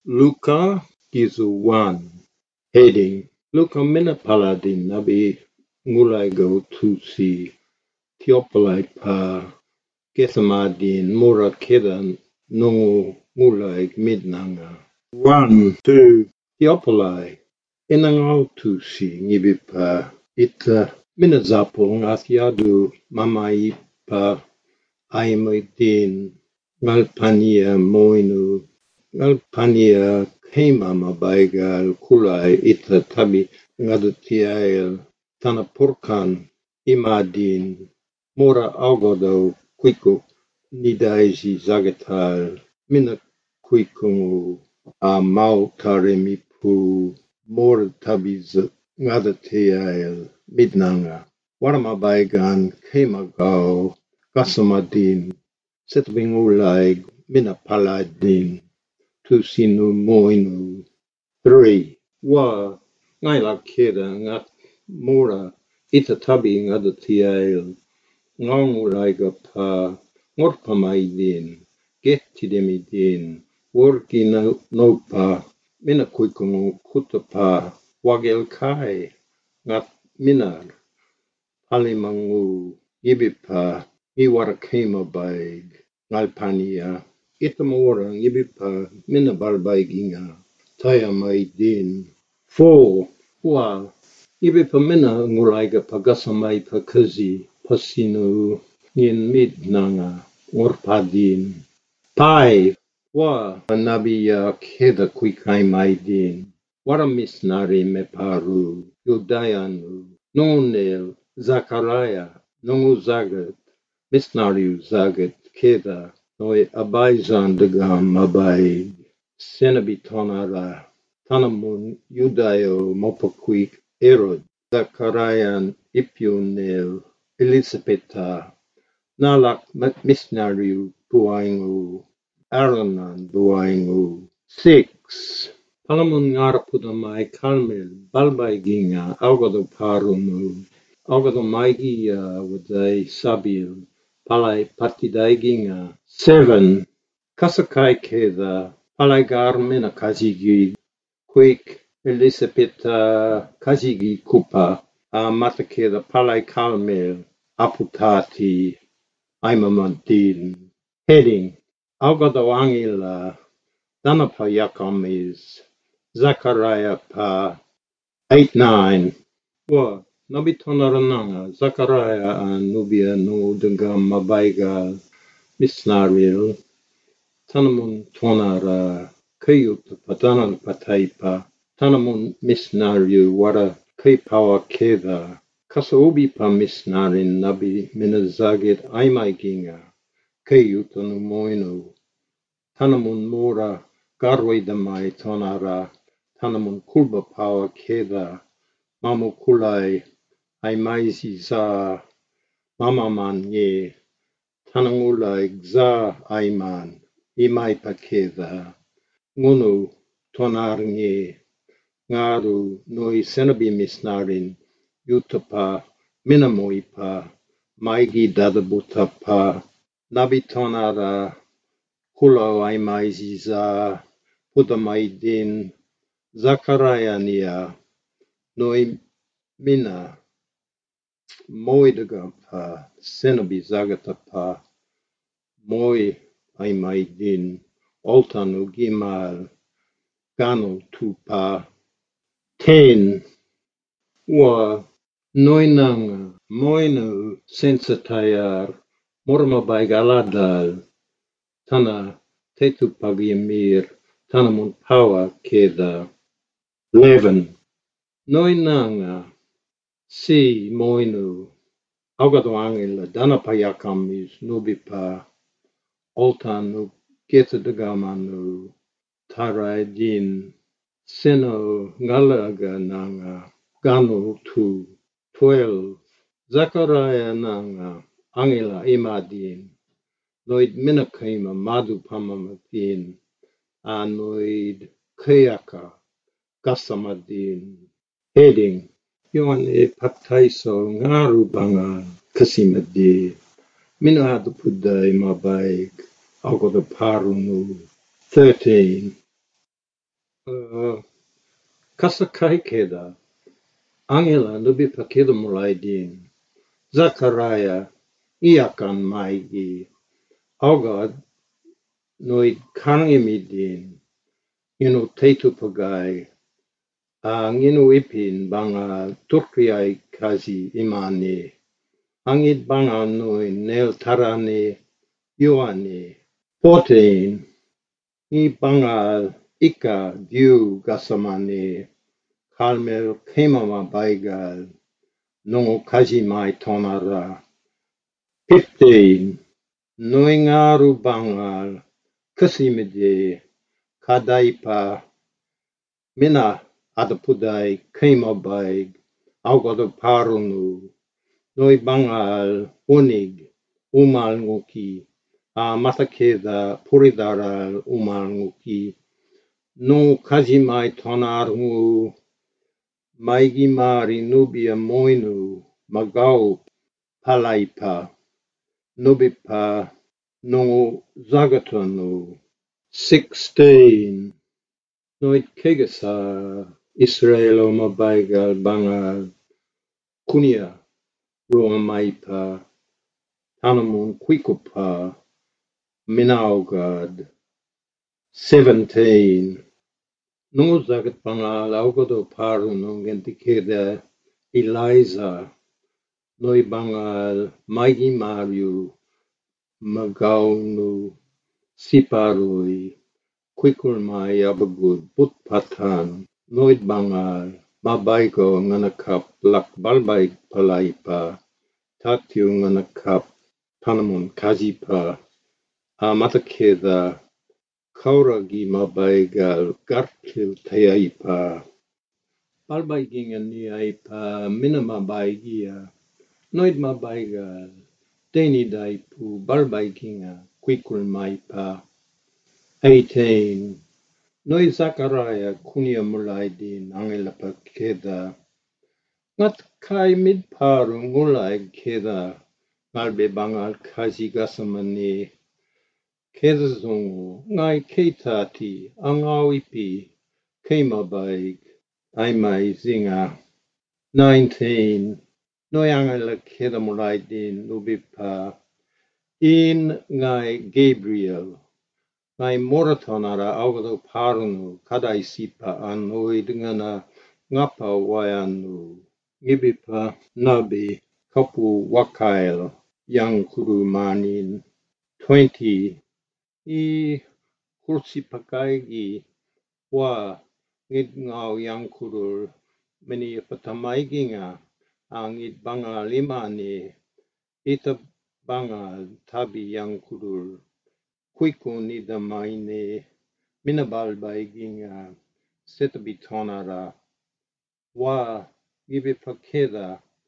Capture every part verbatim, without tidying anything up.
Luka Gizu one. Heading Luka mina paladin nabi ngulai go tusi tiopolai pa kesamadin mura kedan nungu ngulai midnanga. One, two, tiopolai inangau tusi ngibipa ita mina zapo ngasiadu mamai pa aimidin ngalpania moinu ngalpania kema mabaigal kulai ita tabi ngadutiail tana purkan imadin mora algodo kuiku nidaisi zagatal mina kuikungu a mau taremipu mora tabi ngadutiail midnanga waramabaigan kema gao kasamadin setbingulai mina paladin tu sinu moinu. Three. Wa ngaila keda ngat mura ita tabi ngadutiail ngangulaiga pa ngorpamaidin getidemidin worki no pa mina kuikungu kutapa wagel kai ngat minar palimangu ibipa iwara kema baig ngalpania itamora ibipa mina balbaiginga taya maidin. Four. Wa ibipa mina ngulaiga pagasamai pakazi pasinu ngin midnanga ngorpadin. Five. Wa nabiya keda kuikai maidin wara misnari meparu yudayanu nunel Zachariah nungu zagat misnariu zagat keda noi abaizan degam abai senabitonara tanamun yudayo mopakuik erod Zachariah ipionel Elisabetta nalak misnariu buaingu Aranan buaingu. Six. Palamun ngarapudamai kalmel balbaiginga algodo parunu algodo maigia wadai sabil palai patidaiginga. Seven. Kasakai keda palai garmena kazigi quick Elisabetta kazigi kupa a mata keda palai kalmel aputati aimamantin. Heading algodo angila Danapa yakam is Zachariah pa eight nine. Wa nabitonaranga Zachariah an nubia no dengam mabaigal misnaril tanamun tonara kayut patanan pataipa tanamun misnariu wara kaypawa keda kasaubi pa misnarin nabi minazagit aimaiginga kayutanu moinu tanamun mura garwidamai tonara tanamun kulba pawa keda mamu kulai aimaisi za mamaman ye tanangulai za aiman imai pakeda ngunu tonarnge ngaru noi senabi misnarin yutapa minamoipa maigi dadabutapa nabi tonara Kulo aimaisi za putamaidin Zachariah nia noi mina moidagapa senabi zagatapa moi aimaidin oltanu gimal ganu tupa. Ten. Wa noinanga moinu sensatayar mormabai galadal Tana tetu pagiamir tanamun pawa keda. Eleven. Noinanga si moinu augado angela dana payakam is nubipa oltanu geta degamanu taraidin seno ngalaga nanga ganu tu twelve. Zachariah nanga angela imadin Noid minakaima madu pamamatin anoid kayaka kasamadin. Heading Yoane pataiso ngaru banga kasimadi minadu pudai mabaig algodo parunu. Thirteen. Uh, Kasakai keda, Angela nubi pakeda mulaidin, Zachariah, Iakan maigi, Augad, noid kanimidin, inu teitu pagai, ang inu ipin banga turkiai kazi imani, angit banga noi nel tarani, yuani, fourteen, i bangal ika diu gasamani, kalmel kemama baigal, nongo kaji mai tonara, fifteen, noingaru bangal, kasimide, kadaipa, mina adapudai, kema baig, augado parunu, noi bangal, unig, umal nguki, a matakeda puridaral umal nguki, no kaji mai tonarngu, maigi mari nubia moinu, magau, palaipa, nubipa, no zagatonu, sixteen, noit kegasa, Israel o mabaigal bangal, kunia, rua maipa, tanamun kwikupa, minaugad, seventeen, no zagat bangal, augado paru no gentikeda, Eliza, noi bangal, maigi mariu, magaunu, siparui, kwikul mai abagud, putpatan, noid bangal, mabaiko nganakap lak balbai palaipa, tatiu nganakap tanamun kajipa, a matakeda, kauragi mabaigal, gartil tayaipa, balbai ginga ni aipa, mina mabaigia, noid mabaigal, deni daipu, balbai ginga, kwikul maipa, eighteen, noi Zachariah kunia mulaidin angelapa keda, ngat kai midparu ngulai keda, ngalbe bangal kaji gasamani, keda zungu, ngai keitati, angawipi, kemabaig, aimai zinga, nineteen, noi angela keda mulaidin nubipa, in ngai Gabriel, ngai moratonara augado parunu kadai sipa anoid ngana ngapa wayanu ngibipa nabi kapu wakail yang kuru manin twenty i kursi pakaigi wa ngid ngau yang kurul meni patamaiginga angid bangal limani ita bangal tabi yang kurul Kuiku ni da maine minabal baiginga setabi tonara wa gibe pakeda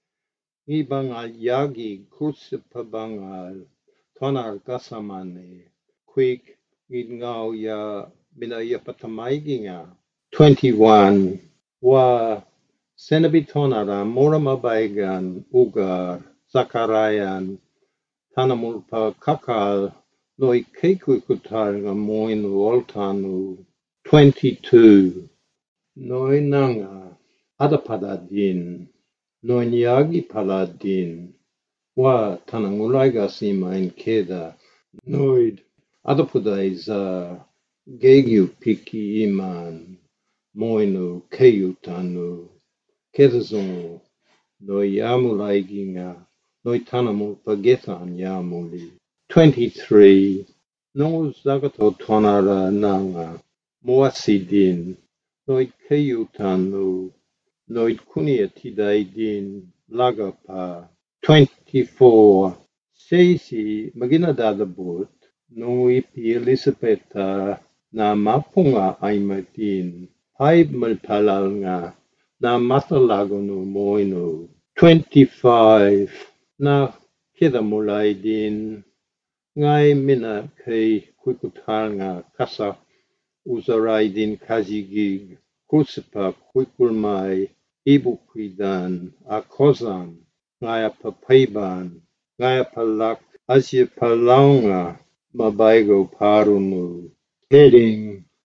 ibangal yagi kursi pabangal tonar gasamane quick ngau ya mina ya patamaiginga twenty-one wa senabi tonara morama baigan ugar zakarayan tanamulpa kakal noi keku kutarga moinu oltanu twenty-two noi nanga adapadadin noi niagi paladin wa tanangulaiga sima in keda noid adapudaiza gegu piki iman moinu keyutanu kedazungu noi yamulaiginga noi tanamul pagetan yamuli twenty-three no zagato tonara nanga moasidin noit keyutanu noit kunia tidaidin lagapa twenty-four seisi magina dadabut no ipi Elisabetta na mapunga aimatin haib malpalalnga na matalagonu moinu twenty-five na kida mulaidin ngai mina kei kuikutalnga kasa uzaraidin kazigig kusipa kuikulmai ibu kuidan akozan ngaya papaiban ngaya palak asya palaunga mabaigo parunu heading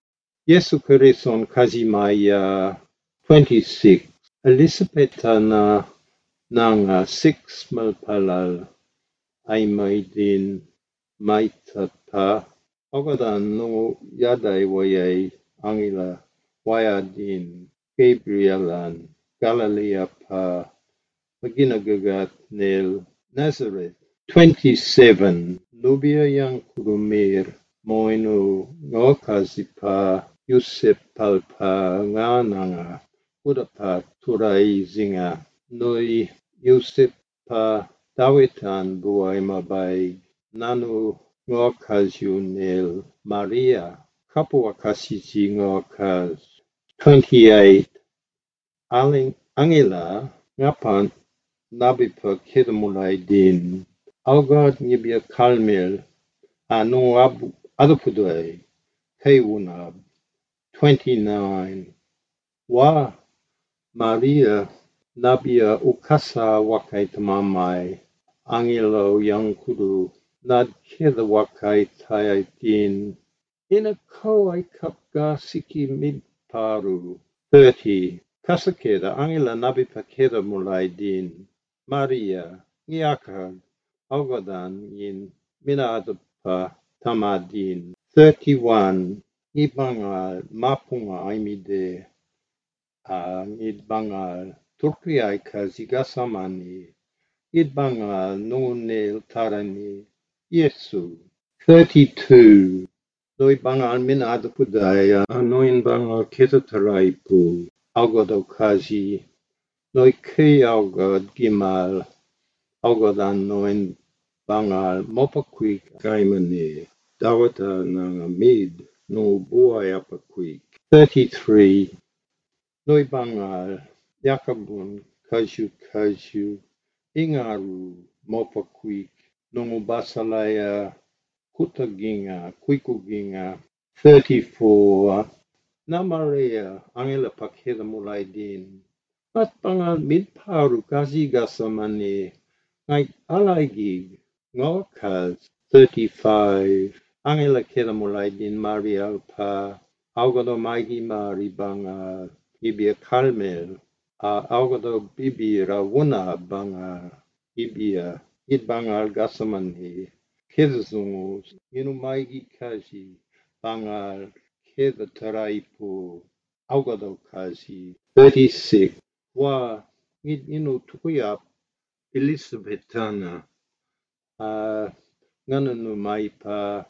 Yesu Kirison Kazimaya twenty-six. Elisabethana nanga six malpalal ay may din may tata. Agadan no yaday wayay angila waya din Gabrielan Galilea pa maginagagat nil Nazareth. twenty-seven. Nubia yang kurumir moino ngokazipa Yusuf palpa nga nanga udapa turay zinga noi Yusuf pa dawitan buay mabay nanu ngokazyu nil Maria kapwa kasiji ngokaz. twenty-eight. Aling angila ngapan nabi pa kidamulay din Algod nibia kalmil anu abu adupuday kaywunab. twenty-nine. Wa Maria nabia ukasa wakay tamamay angelo yang kudu nad kida wakay tayay din ina ko ay kapga siki mid paru. thirty. Kasakeda angela nabi pakeda mulay din Maria ngiyakag Algodan yin minadapa tamadin. thirty-one. Ibangal mapunga aimide ang idbangal Turkiyay kazigasamani idbangal nunil tarani Yesu. thirty-two. Noi bangal minadapudaya anoin bangal kitataraipu Algodo kazi noi kay algod gimal Algodan noin bangal mopakwik kaimani dawata nanga mid no buhay apakwik. thirty-three. Noi bangal yakabun kaju kaju ingaru mopakwik nungu basalaya kutaginga kwikuginga. thirty-four. Na Maria angela pakeda mulay din at bangal midparu kazi gasamani ngay alaygig ngokas. thirty-five. Angela keda mulay din Maria pa Algodo maigi mari bangal ibia kalmel a Algodo bibira wuna bangal ibia id bangal gasamani keda zungu inu maigi kazi bangal keda taraipu Algodo kazi. thirty-six. Wa id inu tukuyap Elisabethana uh, ngananu maipa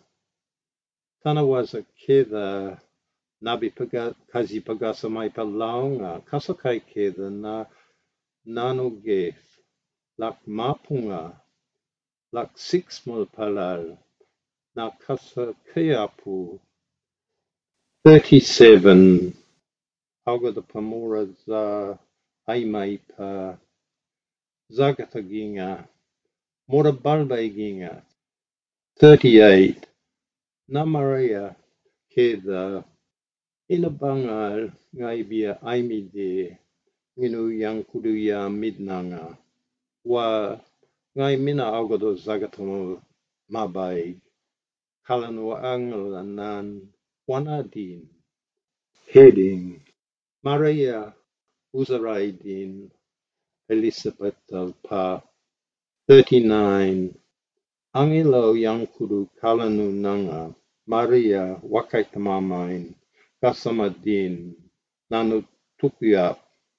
tanawasa keda nabi paga, kazi pagasa maipa launga kasakai keda na nanu geth lak mapunga lak six mul palal na kasa kayapu. thirty-seven. Alga the pamura za aimaipa zagataginga mora balbaiginga. thirty-eight. Na Maria keda inabangal ngaibia aimide nginu yang kuduya midnanga wa ngai mina algodo zagatomo mabai kalanu anglanan wanadin. Heading Maria Uzaraidin Elizabeth pa. thirty-nine. Angelo yang kudu kalanu nanga Maria wakaitamamain kasamadin nanu tukuyap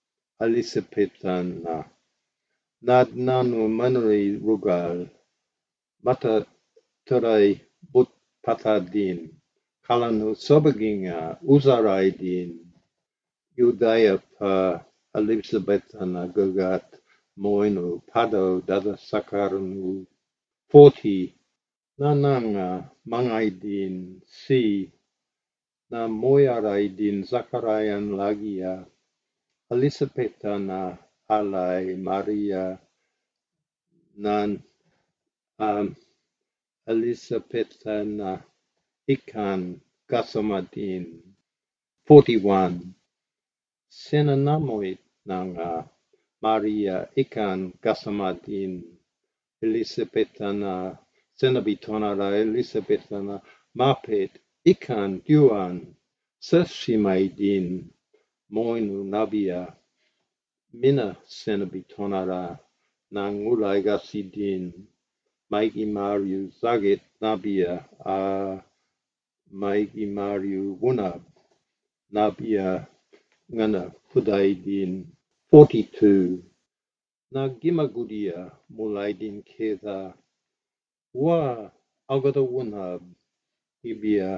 Elisabetana nad nanu manuri rugal mata terai but patadin kalanu sobaginga uzaraidin Yudaya pa Elisabetana gagat moinu pado dada sakaranu. forty. Nananga mangaidin si na moyaraidin Zakarayan lagia Elisabetana alai Maria nan um, Elisabetana ikan gasamadin. forty-one. Senanamoit nanga Maria ikan gasamadin Elisabetana senabitona la Elisabetana mapet ikan duan Sasimaidin moinu nabia mina senabitonara nangulai gasidin Maigi Mariu Zagit Nabia a Maigi Mariu Wunab Nabia Ngana Pudaidin forty-two Na Gimagudia Mulaidin Keda Wa Agada Wunab Ibia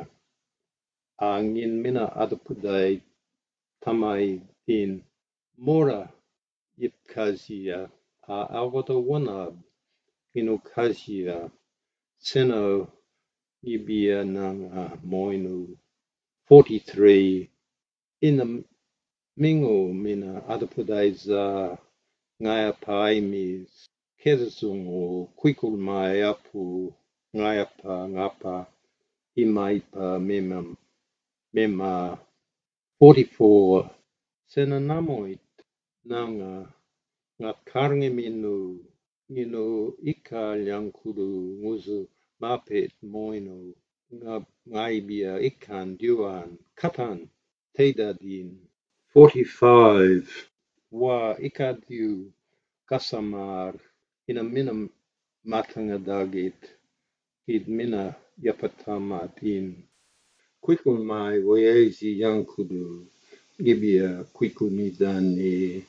Angin Mina Adapudai Tamai Din Mora Yipkazia A Agada Wunab Inukazia Seno Ibia Nanga Moinu forty-three in the Mingo Mina Adapudaiza Ngaya Paimis Kezungu Kwikul Mai Apu Ngayapa Ngapa Imaipa Mema Mema forty-four Senanamoit Nanga Ngakarnge Minu Nino Ika Yankuru Nguzu Mapet Moino Ngaibia Ikan Duan Katan Teidadin forty-five Wa Ikadu Kasamar in a minam Matangadagit Id Mina Yapatamatin Kwikul Mai Wayezi Yankudu Gibia Kwikunidani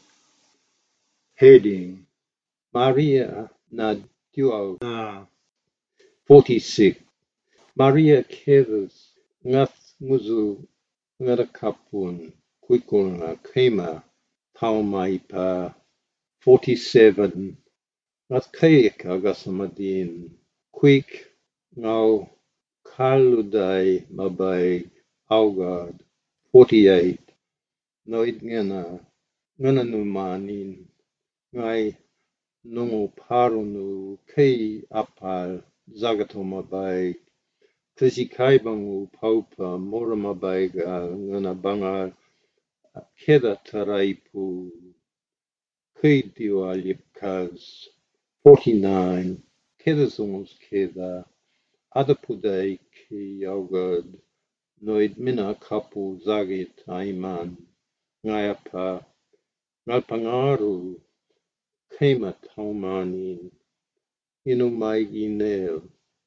Heading Maria na Duo na forty-six Maria Kevas Ngath Muzu Ngarakapun Kwikuna Kema Taumaipa forty-seven Ngatkayaka Gasamadin Kwik Ngau Kaludai Mabai Augad forty-eight Noid Ngana Ngananumanin Ngai Nungu Parunu Kei Apal Zagatomabai Tizikaibangu Paupa Moramabaiga Ngana Keda Taraipu Kei Diwalipkaz forty-nine Keda Zungus Keda Adapudai Ki Yogad Noid Mina Kapu Zagit Aiman Ngayapa Ngalpangaru Kema Taumanin Inumaigi Nail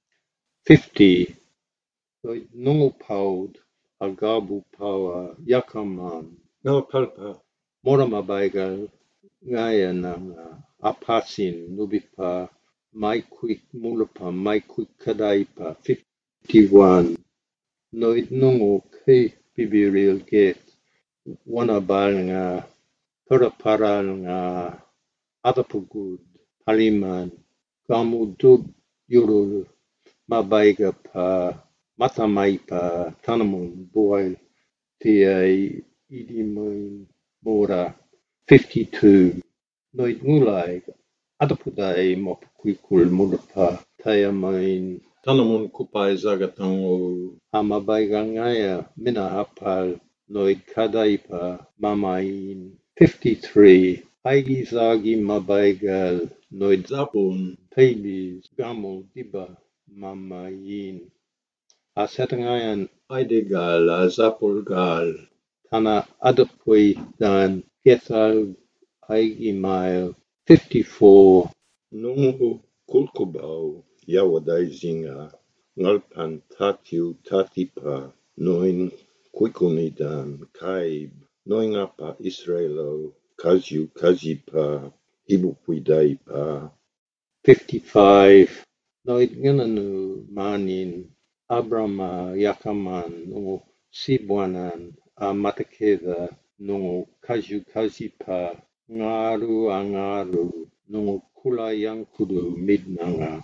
fifty Noid Nungupaud Agabu Pawa Yakaman Ngalpalpa Moramabaigal Ngaya Nanga Apasin Nubipa Maikwik Mulapa Maikwik Kadaipa fifty-one Noid Nungu Kei Bibiril Get Wanabal Nga Paraparal Nga Adapugud Haliman Gamudub Yurul Mabaiga Pa Matamaipa Tanamun Boy Tia Idimun Mora fifty-two Noid Ngulai Adapudai Mopukwikul Murapa Tayamain Tanamun Kupai Zagatango Amabaiga Ngaya Mina Apal Noid Kadaipa Mamain fifty-three Aigi Zagi Mabaigal Noid Zabun Pabis Gamul Diba Mamain Asatangayan Aidegal Azapulgal Tana Adapui Dan Gethal Aigimail fifty-four Nungu Kulkubau Yawadai Zinga Ngalpan Tatiu Tatipa Noin Kwikunidan Kaib Noingapa Israelo Kazu Kazipa Ibupuidaipa fifty-five Noid Ginanu Manin Abrama Yakaman Nungu Sibwanan Amatakeda Nungu Kazu Kazipa Ngaru Angaru Nungu Kula Yankudu Midnanga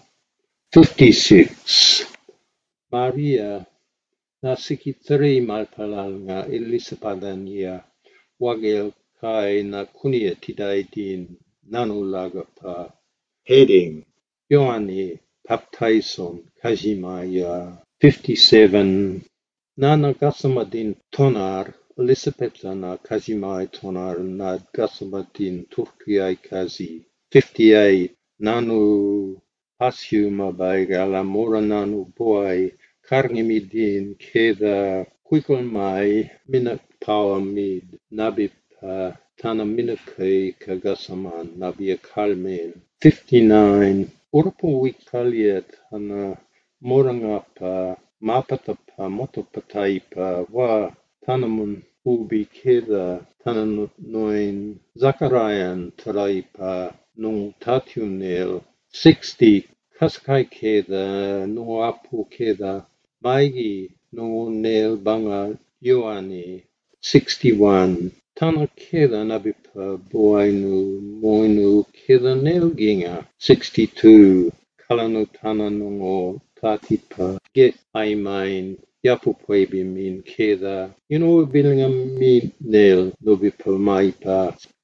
fifty-six Maria Nasikitri Malpalal Nga Elisapadania Wagel Kai na Kunia Tidaidin Nanulagapa Heading Yoani Baptison Kajimaya fifty-seven Nana Gasamadin Tonar Elisabethana Kajimai Tonar Nad Gasamadin Turkiai Kazi fifty-eight Nanu Pasyuma Baigala Mora Nanu Boy Karnimidin Keda Quikol mai minak power mid nabi pa tana minakay kagasaman nabi a kalmen. fifty-nine. Urapo wikaliet hana moranga pa mapata pa motopatay pa wa tanamun ubi keda tana noin Zakarayan taray pa nung tatunel. sixty. Kaskai keda nung apu keda maigi nung nel banga Yoani. sixty-one. Tana keda nabipa buainu moinu keda nel ginga. sixty-two. Kalanu tana nungo tatipa get aimain yapu pwebi min keda. You know bilinga min nel nubipa maipa.